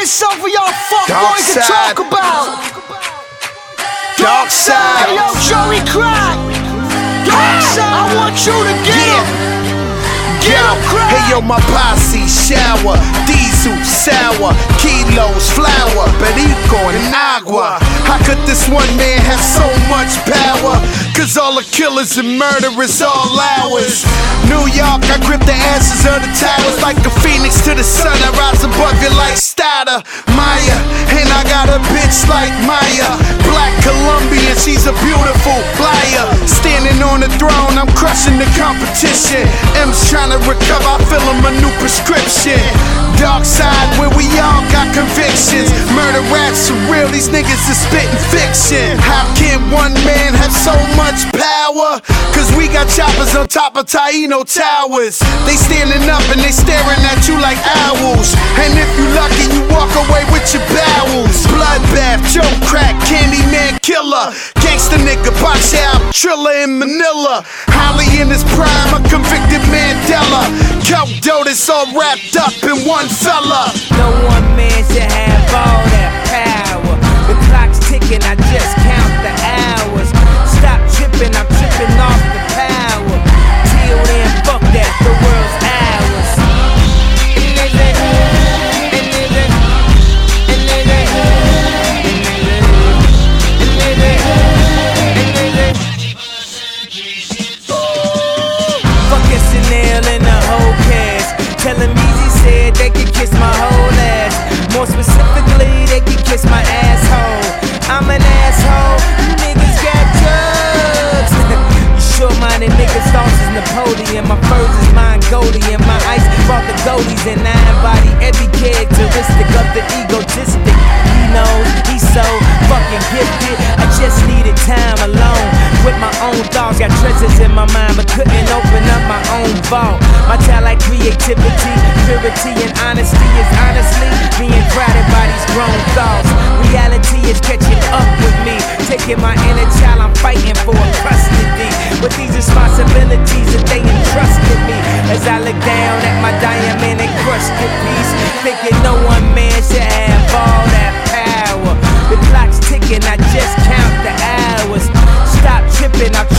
is something for y'all fuckboys to talk about. Dark side. Hey yo, Joey Crack. Dark side. I want you to get Hey yo, my posse shower, diesel, sour, kilos, flour, perico and agua. How could this one man have so much power? Cause all the killers and murderers all ours. New York, I grip the asses of the towers like a phoenix to the sun. I rise above you like Stada, Maya. And I got a bitch like Maya, Black Colombian, she's a beautiful flyer. Standing on the throne, I'm crushing the competition. M's trying to recover, I fill him a new prescription. Dark side where we all got convictions. Murder raps are real, these niggas is spitting fiction. How can one man have so much power? Cause we got choppers on top of Taino towers. They standing up and they staring at you like owls. And if you lucky, you walk away with your bowels. Bloodbath, Joe Crack, Candyman killer, gangsta nigga, punch out, Triller in Manila. Holly in his prime, a convicted Mandela. Coke dough that's all wrapped up in one fella. No one man should have all that power. The clock's ticking, I just count the hours. Stop tripping, I'm tripping off the power. Till then, fuck that, the world's ours. Fucking Chanel and the whole cast. Tell him Easy said they could kiss my whole ass. More specifically, they could kiss my asshole. I'm an asshole, you niggas got drugs. You short-minded niggas, thoughts is Napoleon. My furs is Mongolian. My ice brought the goldies, and I embody every characteristic of the egotistic. He knows he's so fucking gifted. I just needed time alone with my own thoughts. Got treasures in my mind, but couldn't open up my own vault. My talent, creativity, purity, and honesty is honestly being crowded by these grown thoughts. Reality is catching up with me, taking my inner child, I'm fighting for custody. With these responsibilities that they entrusted me, as I look down at my diamond encrusted piece, thinking no one man should have all that power. The clock's ticking, I just count the hours. Stop tripping, I'm